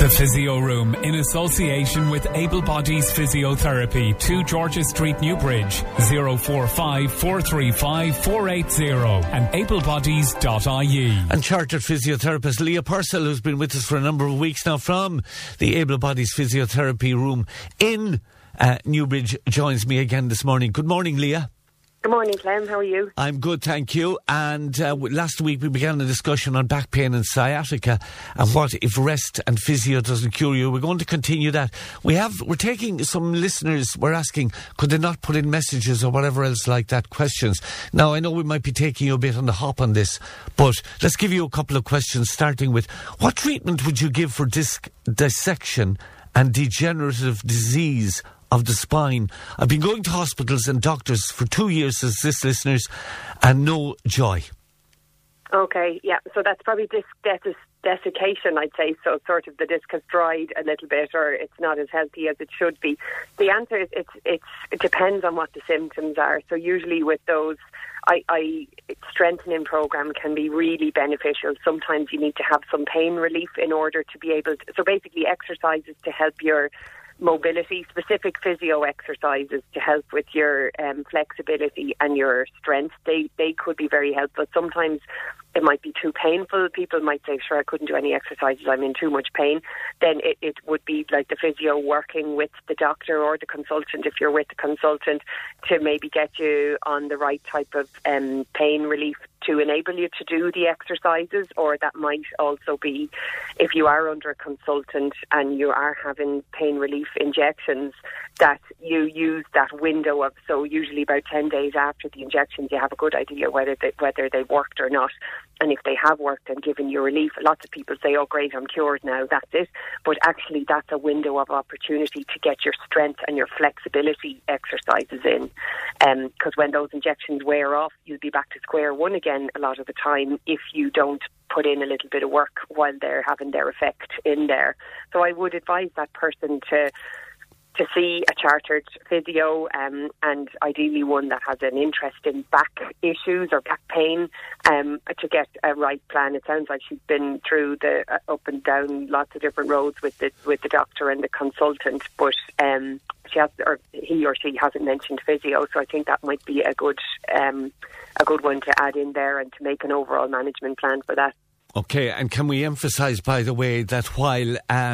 The Physio Room, in association with Able Bodies Physiotherapy, 2 George's Street, Newbridge, 045 435 480 and ablebodies.ie. And chartered physiotherapist Leah Purcell, who's been with us for a number of weeks now from the Able Bodies Physiotherapy Room in Newbridge, joins me again this morning. Good morning, Leah. Good morning, Clem. How are you? I'm good, thank you. And last week we began a discussion on back pain and sciatica and what if rest and physio doesn't cure you. We're going to continue that. We're taking some listeners, we're asking, could they not put in messages or whatever else like that, questions. Now, I know we might be taking you a bit on the hop on this, but let's give you a couple of questions, starting with, what treatment would you give for disc dissection and degenerative disease of the spine? I've been going to hospitals and doctors for 2 years, says this listeners, and no joy. Okay, yeah, so that's probably disc desiccation, I'd say. So sort of the disc has dried a little bit, or it's not as healthy as it should be. The answer is it depends on what the symptoms are. So usually with those, strengthening program can be really beneficial. Sometimes you need to have some pain relief in order to be able to, so basically exercises to help your mobility, specific physio exercises to help with your flexibility and your strength. They could be very helpful. Sometimes it might be too painful. People might say, sure, I couldn't do any exercises, I'm in too much pain. Then it would be like the physio working with the doctor or the consultant, if you're with the consultant, to maybe get you on the right type of pain relief to enable you to do the exercises. Or that might also be if you are under a consultant and you are having pain relief injections, that you use that window of, so usually about 10 days after the injections you have a good idea whether they worked or not. And if they have worked and given you relief, lots of people say, oh great, I'm cured now, that's it. But actually that's a window of opportunity to get your strength and your flexibility exercises in. Because when those injections wear off, you'll be back to square one again a lot of the time if you don't put in a little bit of work while they're having their effect in there. So I would advise that person to see a chartered physio, and ideally one that has an interest in back issues or back pain, to get a right plan. It sounds like she's been through the up and down lots of different roads with the doctor and the consultant, but she has, or he or she hasn't mentioned physio. So I think that might be a good one to add in there and to make an overall management plan for that. Okay, and can we emphasise, by the way, that while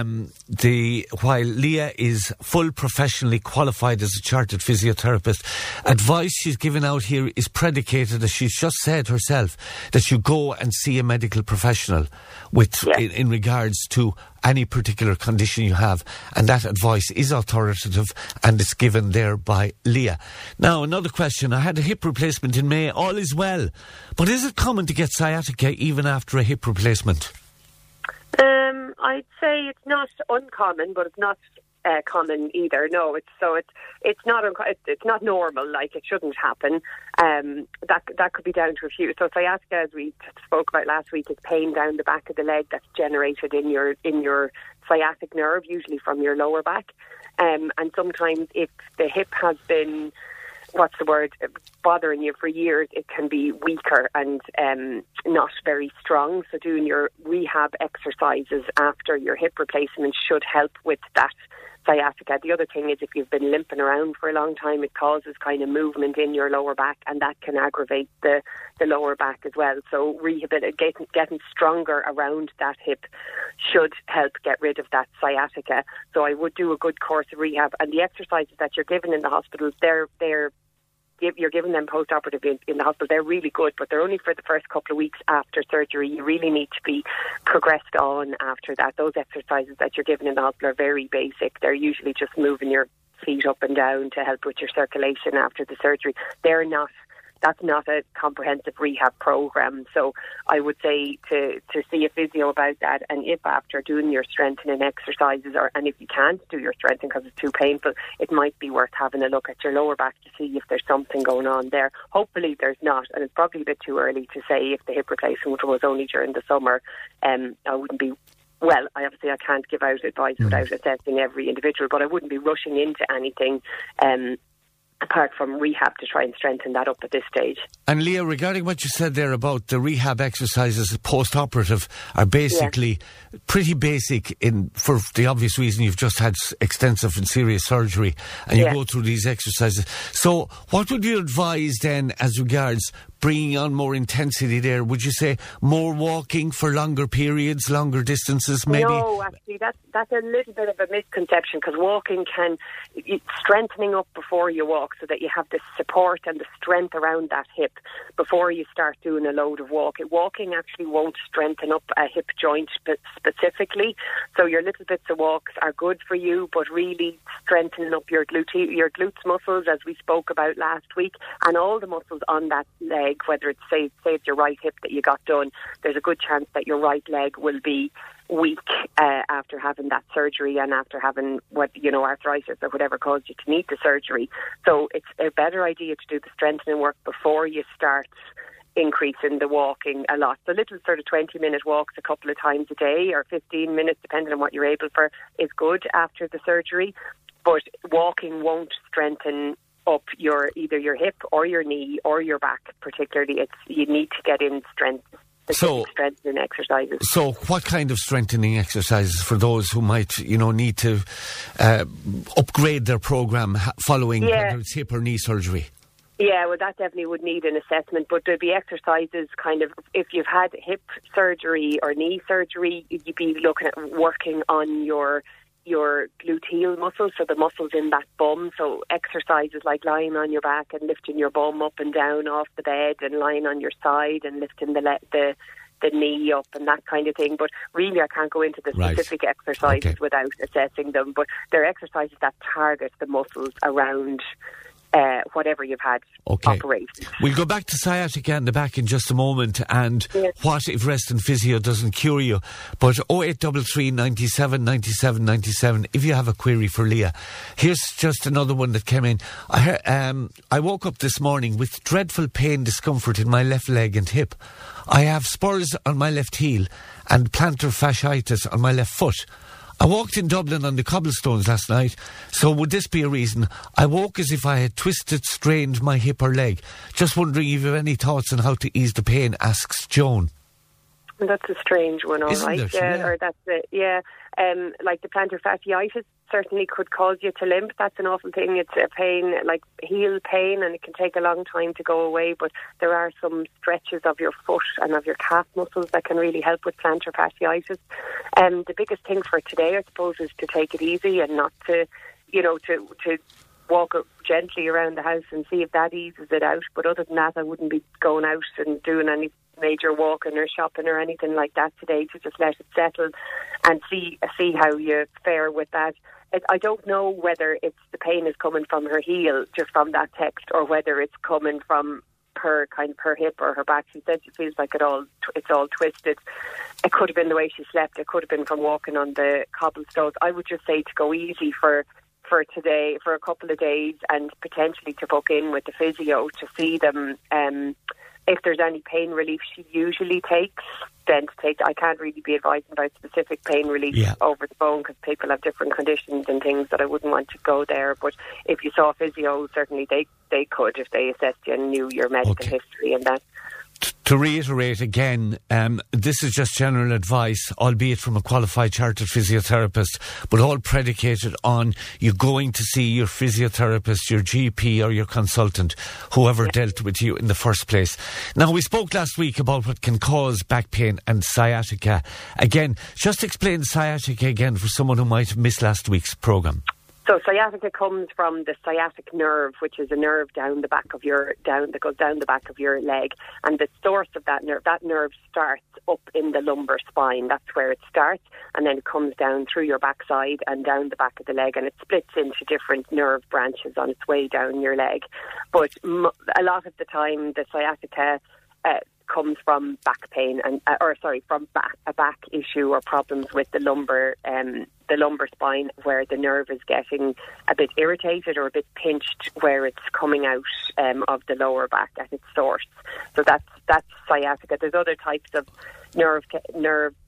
Leah is full professionally qualified as a chartered physiotherapist, advice she's given out here is predicated, as she's just said herself, that you go and see a medical professional in regards to any particular condition you have, and that advice is authoritative and it's given there by Leah. Now, another question. I had a hip replacement in May. All is well. But is it common to get sciatica even after a hip replacement? I'd say it's not uncommon, but it's not common either. No, it's not normal. Like, it shouldn't happen. That could be down to a few. So sciatica, as we spoke about last week, is pain down the back of the leg that's generated in your sciatic nerve, usually from your lower back. And sometimes if the hip has been, bothering you for years, it can be weaker and not very strong. So doing your rehab exercises after your hip replacement should help with that sciatica. The other thing is, if you've been limping around for a long time, it causes kind of movement in your lower back, and that can aggravate the lower back as well. So getting stronger around that hip should help get rid of that sciatica. So I would do a good course of rehab, and the exercises that you're given in the hospitals, you're giving them post-operative in the hospital. They're really good, but they're only for the first couple of weeks after surgery. You really need to be progressed on after that. Those exercises that you're given in the hospital are very basic. They're usually just moving your feet up and down to help with your circulation after the surgery. That's not a comprehensive rehab program. So I would say to see a physio about that, and if after doing your strengthening exercises, and if you can't do your strengthening because it's too painful, it might be worth having a look at your lower back to see if there's something going on there. Hopefully there's not, and it's probably a bit too early to say if the hip replacement was only during the summer. I wouldn't be... Well, I can't give out advice without assessing every individual, but I wouldn't be rushing into anything apart from rehab to try and strengthen that up at this stage. And Leah, regarding what you said there about the rehab exercises post-operative are basically pretty basic for the obvious reason you've just had extensive and serious surgery and you go through these exercises. So what would you advise then as regards bringing on more intensity there? Would you say more walking for longer periods, longer distances maybe? No, actually that's a little bit of a misconception, because walking strengthening up before you walk so that you have the support and the strength around that hip before you start doing a load of walking. Walking actually won't strengthen up a hip joint specifically, so your little bits of walks are good for you, but really strengthening up your glutes muscles, as we spoke about last week, and all the muscles on that leg, whether it's say it's your right hip that you got done, there's a good chance that your right leg will be weak after having that surgery and after having arthritis or whatever caused you to need the surgery. So it's a better idea to do the strengthening work before you start increasing the walking a lot. So little sort of 20-minute walks a couple of times a day, or 15 minutes, depending on what you're able for, is good after the surgery. But walking won't strengthen up either your hip or your knee or your back particularly. You need to get in strengthening exercises. So what kind of strengthening exercises for those who might, need to upgrade their programme following whether it's hip or knee surgery? Yeah, well, that definitely would need an assessment, but there'd be exercises kind of, if you've had hip surgery or knee surgery, you'd be looking at working on your gluteal muscles, so the muscles in that bum. So exercises like lying on your back and lifting your bum up and down off the bed, and lying on your side and lifting the knee up and that kind of thing. But really, I can't go into the specific exercises without assessing them. But they're exercises that target the muscles around whatever you've had operated. We'll go back to sciatica and the back in just a moment, and what if rest and physio doesn't cure you. But 0833 97 97 97 if you have a query for Leah. Here's just another one that came in. I woke up this morning with dreadful pain, discomfort in my left leg and hip. I have spurs on my left heel and plantar fasciitis on my left foot. I walked in Dublin on the cobblestones last night, so would this be a reason? I woke as if I had strained my hip or leg. Just wondering if you have any thoughts on how to ease the pain, asks Joan. That's a strange one, all Isn't right. it? Or that's it, like the plantar fasciitis certainly could cause you to limp. That's an awful thing. It's a pain, like heel pain, and it can take a long time to go away, but there are some stretches of your foot and of your calf muscles that can really help with plantar fasciitis. The biggest thing for today, I suppose, is to take it easy and not to walk gently around the house and see if that eases it out. But other than that, I wouldn't be going out and doing any major walking or shopping or anything like that today, to just let it settle and see how you fare with that. I don't know whether it's the pain is coming from her heel, just from that text, or whether it's coming from her hip or her back. She said she feels like it's all twisted. It could have been the way she slept. It could have been from walking on the cobblestones. I would just say to go easy for today, for a couple of days, and potentially to book in with the physio to see them. If there's any pain relief she usually takes, then to take. I can't really be advising about specific pain relief over the phone, because people have different conditions and things that I wouldn't want to go there. But if you saw a physio, certainly they could, if they assessed you and knew your medical history and that. To reiterate again, this is just general advice, albeit from a qualified chartered physiotherapist, but all predicated on you going to see your physiotherapist, your GP or your consultant, whoever dealt with you in the first place. Now, we spoke last week about what can cause back pain and sciatica. Again, just explain sciatica again for someone who might have missed last week's programme. So sciatica comes from the sciatic nerve, which is a nerve that goes down the back of your leg, and the source of that nerve starts up in the lumbar spine. That's where it starts, and then it comes down through your backside and down the back of the leg, and it splits into different nerve branches on its way down your leg. But a lot of the time, the sciatica comes from back pain from a back issue or problems with the lumbar spine, where the nerve is getting a bit irritated or a bit pinched, where it's coming out of the lower back at its source. So that's sciatica. There's other types of nerve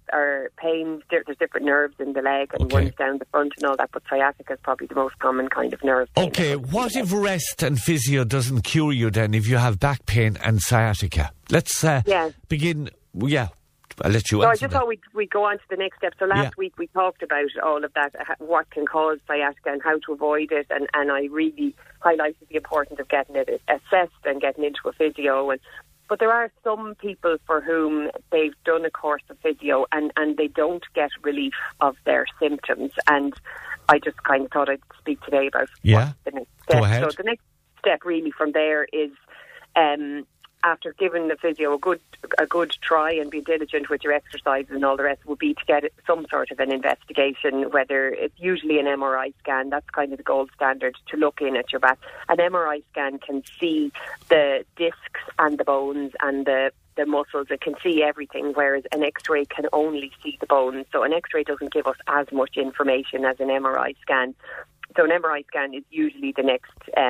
are pains. There's different nerves in the leg, and one's down the front and all that, but sciatica is probably the most common kind of nerve pain. Okay, what if rest and physio doesn't cure you then if you have back pain and sciatica? Let's begin. Yeah, I'll let you answer. So I just thought we'd go on to the next step. So last week we talked about all of that, what can cause sciatica and how to avoid it, and I really highlighted the importance of getting it assessed and getting into a physio. But there are some people for whom they've done a course of physio and they don't get relief of their symptoms. And I just kind of thought I'd speak today about what's the next step. Go ahead. So the next step really from there is after giving the physio a good try and be diligent with your exercises and all the rest, would be to get some sort of an investigation, whether it's usually an MRI scan. That's kind of the gold standard to look in at your back. An MRI scan can see the discs and the bones and the muscles. It can see everything, whereas an X-ray can only see the bones. So an X-ray doesn't give us as much information as an MRI scan. So an MRI scan is usually the next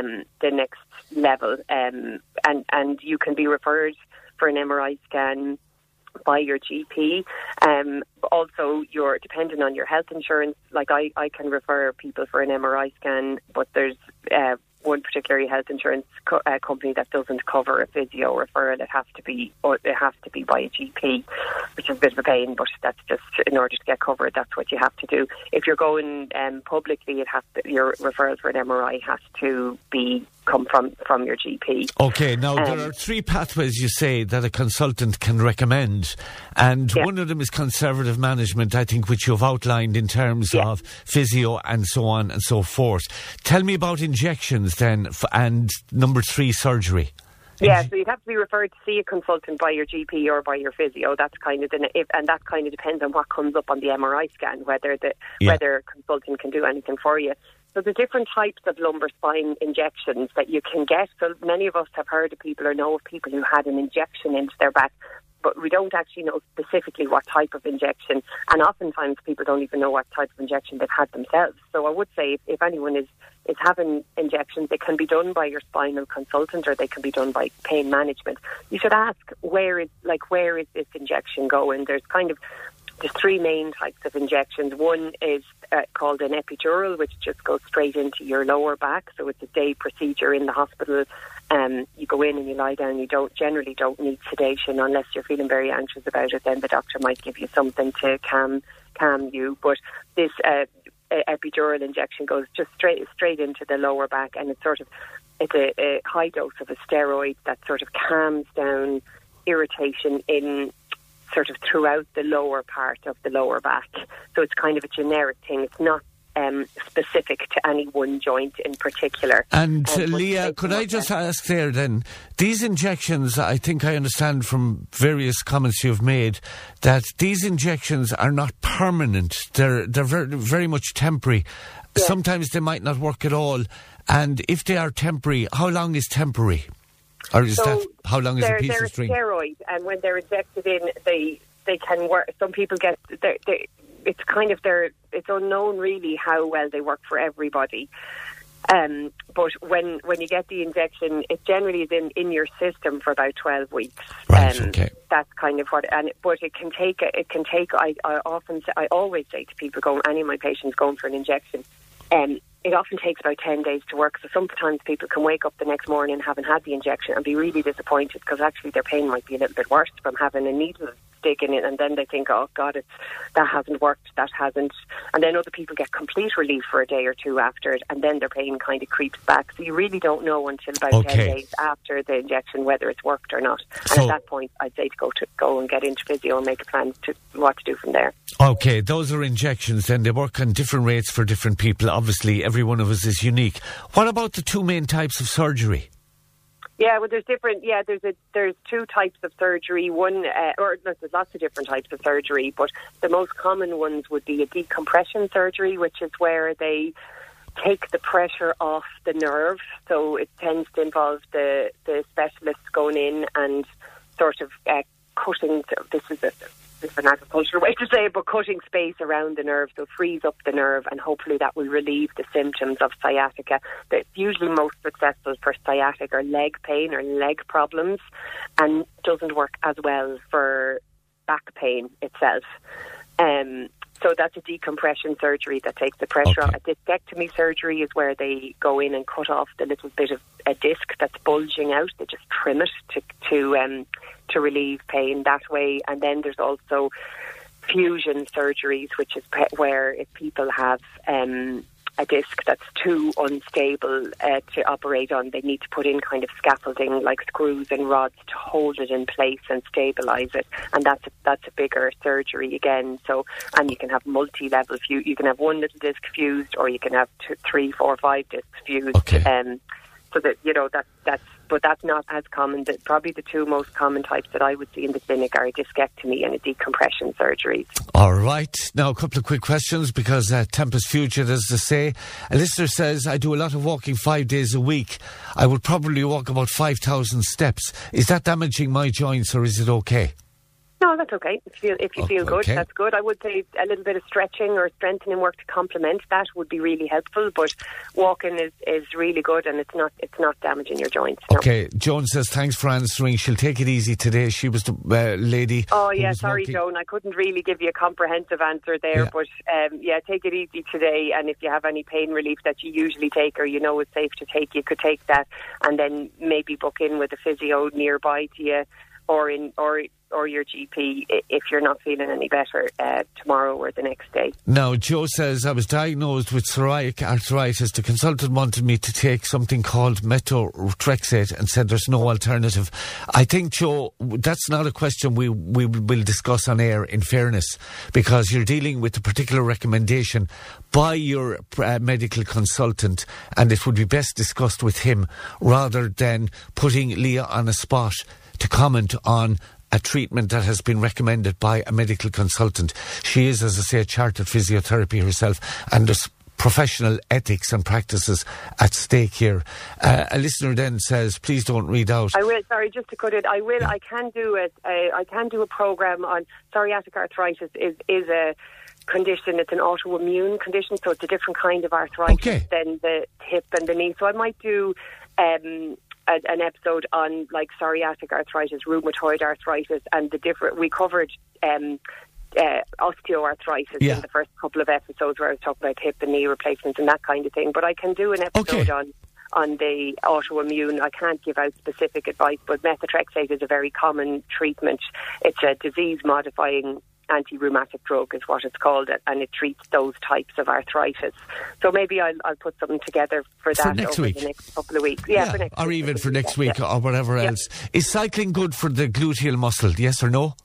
level, and you can be referred for an MRI scan by your GP. Also, you're dependent on your health insurance. Like I can refer people for an MRI scan, but there's one particular health insurance company that doesn't cover a physio referral. It has to be by a GP, which is a bit of a pain, but that's just in order to get covered. That's what you have to do. If you're going publicly, your referral for an MRI has to come from your GP. Okay, now there are 3 pathways you say that a consultant can recommend, and one of them is conservative management, I think, which you've outlined in terms of physio and so on and so forth. Tell me about injections then, and number 3, surgery. Yeah, so you'd have to be referred to see a consultant by your GP or by your physio. That's kind of and that kind of depends on what comes up on the MRI scan, whether a consultant can do anything for you. So the different types of lumbar spine injections that you can get. So many of us have heard of people or know of people who had an injection into their back, but we don't actually know specifically what type of injection. And oftentimes people don't even know what type of injection they've had themselves. So I would say if anyone is having injections, they can be done by your spinal consultant or they can be done by pain management. You should ask, where is this injection going? There's 3 main types of injections. One is called an epidural, which just goes straight into your lower back. So it's a day procedure in the hospital. You go in and you lie down. You generally don't need sedation unless you're feeling very anxious about it. Then the doctor might give you something to calm you. But this epidural injection goes just straight into the lower back, and it's a high dose of a steroid that sort of calms down irritation in sort of throughout the lower part of the lower back. So it's kind of a generic thing. It's not specific to any one joint in particular. And Leah, could I just ask there then, these injections, I think I understand from various comments you've made, that these injections are not permanent. They're very, very much temporary. Yeah. Sometimes they might not work at all. And if they are temporary, how long is temporary? Or is how long is a piece of string? They're a steroid, and when they're injected in, they can work. Some people get it's kind of it's unknown really how well they work for everybody. But when you get the injection, it generally is in your system for about 12 weeks. Right. Okay. That's kind of what. But it can take. I always say to people any of my patients going for an injection, it often takes about 10 days to work. So sometimes people can wake up the next morning having had the injection and be really disappointed because actually their pain might be a little bit worse from having a needle stick in it, and then they think, oh God, that hasn't worked, that hasn't. And then other people get complete relief for a day or two after it, and then their pain kind of creeps back. So you really don't know until about 10 days after the injection whether it's worked or not. And at that point, I'd say to go and get into physio and make a plan to what to do from there. Okay, those are injections then. They work on different rates for different people. Obviously, every one of us is unique. What about the 2 main types of surgery? Yeah, well, there's 2 types of surgery. There's lots of different types of surgery, but the most common ones would be a decompression surgery, which is where they take the pressure off the nerve. So it tends to involve the specialists going in and sort of cutting. This is an agricultural way to say it, but cutting space around the nerve, so frees up the nerve, and hopefully that will relieve the symptoms of sciatica. That's usually most successful for sciatic or leg pain or leg problems, and doesn't work as well for back pain itself. So that's a decompression surgery that takes the pressure off. A discectomy surgery is where they go in and cut off the little bit of a disc that's bulging out. They just trim it to relieve pain that way. And then there's also fusion surgeries, which is where if people have a disc that's too unstable to operate on, they need to put in kind of scaffolding like screws and rods to hold it in place and stabilise it, and that's a bigger surgery again. So, and you can have multi-level fuse. You can have one little disc fused, or you can have 2, 3, 4, 5 discs fused. So that but that's not as common. Probably the two most common types that I would see in the clinic are a discectomy and a decompression surgeries. All right. Now, a couple of quick questions, because Tempus Fugit, as they say. A listener says, I do a lot of walking 5 days a week. I would probably walk about 5,000 steps. Is that damaging my joints, or is it okay? No, that's okay. If you feel good, that's good. I would say a little bit of stretching or strengthening work to complement that would be really helpful. But walking is really good, and it's not damaging your joints. No. Okay, Joan says thanks for answering. She'll take it easy today. She was the lady. Oh yeah, sorry, Joan. I couldn't really give you a comprehensive answer there, but take it easy today. And if you have any pain relief that you usually take, or you know it's safe to take, you could take that, and then maybe book in with a physio nearby to you, or your GP if you're not feeling any better tomorrow or the next day. Now, Joe says, I was diagnosed with psoriatic arthritis. The consultant wanted me to take something called methotrexate and said there's no alternative. I think, Joe, that's not a question we will discuss on air, in fairness, because you're dealing with a particular recommendation by your medical consultant, and it would be best discussed with him rather than putting Leah on a spot to comment on a treatment that has been recommended by a medical consultant. She is, as I say, a chartered physiotherapy herself, and there's professional ethics and practices at stake here. A listener then says, please don't read out. I will, sorry, just to cut it, I will. Yeah. I can do a programme on psoriatic arthritis. Is a condition, it's an autoimmune condition, so it's a different kind of arthritis than the hip and the knee. So I might do an episode on like psoriatic arthritis, rheumatoid arthritis, and the different. We covered osteoarthritis in the first couple of episodes, where I was talking about hip and knee replacements and that kind of thing. But I can do an episode on the autoimmune. I can't give out specific advice, but methotrexate is a very common treatment. It's a disease-modifying anti-rheumatic drug is what it's called, and it treats those types of arthritis. So maybe I'll put something together for that next over week. The next couple of weeks. Yeah, for next or week. Even for next week or whatever else. Is cycling good for the gluteal muscle, yes or no?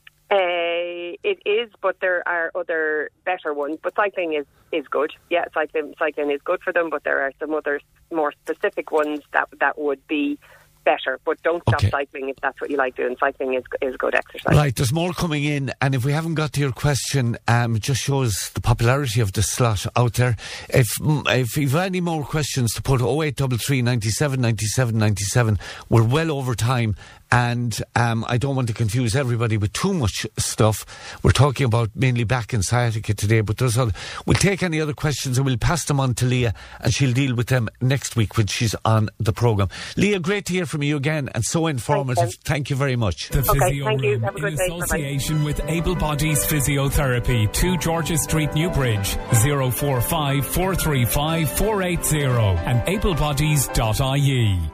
It is, but there are other better ones. But cycling is good. Yeah, cycling is good for them, but there are some other more specific ones that would be better, but don't stop cycling if that's what you like doing. Cycling is good exercise. Right, there's more coming in, and if we haven't got to your question, it just shows the popularity of the slot out there. If you've any more questions to put, 0833 97 97 97. We're well over time, and I don't want to confuse everybody with too much stuff. We're talking about mainly back and sciatica today, but we'll take any other questions and we'll pass them on to Leah, and she'll deal with them next week when she's on the programme. Leah, great to hear from you again, and so informative. Thank you very much. The Physio thank you. Room, Have a good in day. association Bye-bye. with Able Bodies Physiotherapy, 2 George's Street, Newbridge, 045 435 480 and ablebodies.ie.